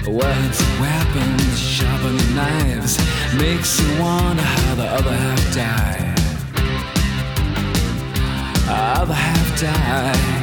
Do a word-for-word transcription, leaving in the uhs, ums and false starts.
Words, weapons, sharpened knives, makes you wonder how the other half died. Other half died.